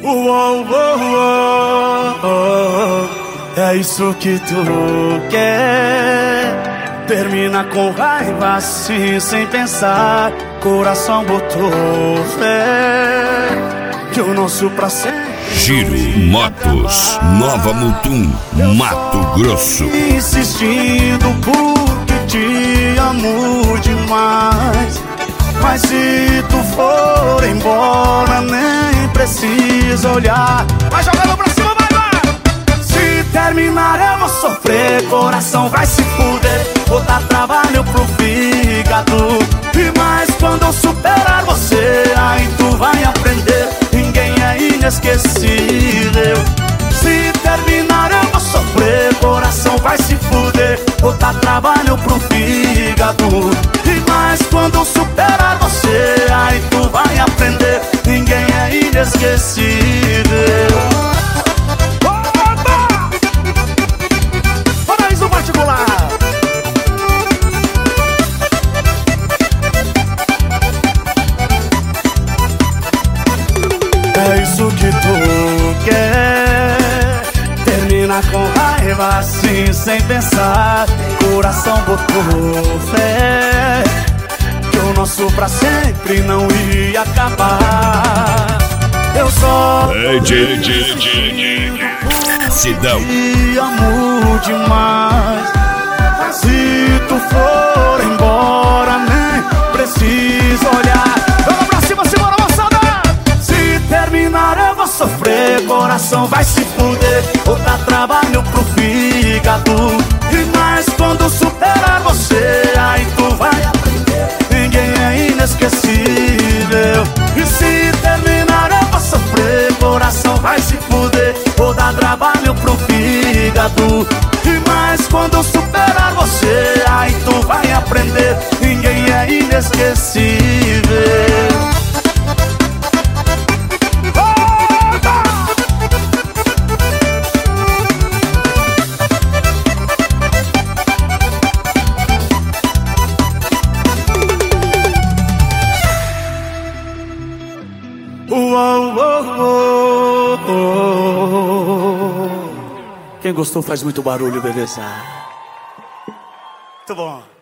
Uou, uou, uou. É isso que tu quer. Termina com raiva assim, sem pensar. Coração botou fé que o nosso pra sempre. Giro Motos, Nova Mutum, Mato Grosso. Insistindo porque te amo demais. Mas se tu for embora, nem precisa olhar. Vai jogando pra cima, vai, vai! Se terminar eu vou sofrer, coração vai se fuder. Vou dar trabalho pro fígado. E mais quando eu superar você, aí tu vai aprender. Ninguém é inesquecível. Se terminar eu vou sofrer, coração vai se fuder. Vou dar trabalho pro fígado. E mais quando eu superar você, aí tu vai aprender. Ninguém é inesquecível. Paraíso particular. É isso que tu quer. Termina com raiva assim, sem pensar. Coração botou fé que o nosso pra sempre não ia acabar. Eu só Sidão. te amo demais. Se tu for embora, nem precisa olhar. Vamos pra cima, segura a moçada. Se terminar eu vou sofrer, coração vai se fuder. Vou dar trabalho pro fígado. E mais quando superar você, aí tu vai aprender. Ninguém é inesquecível. E se terminar eu vou sofrer, coração vai se fuder. Vou dar trabalho pro fígado. E mais quando superar você, aí tu vai aprender. Ninguém é inesquecível. Uou, uou, uou. Quem gostou faz muito barulho, beleza? Muito bom.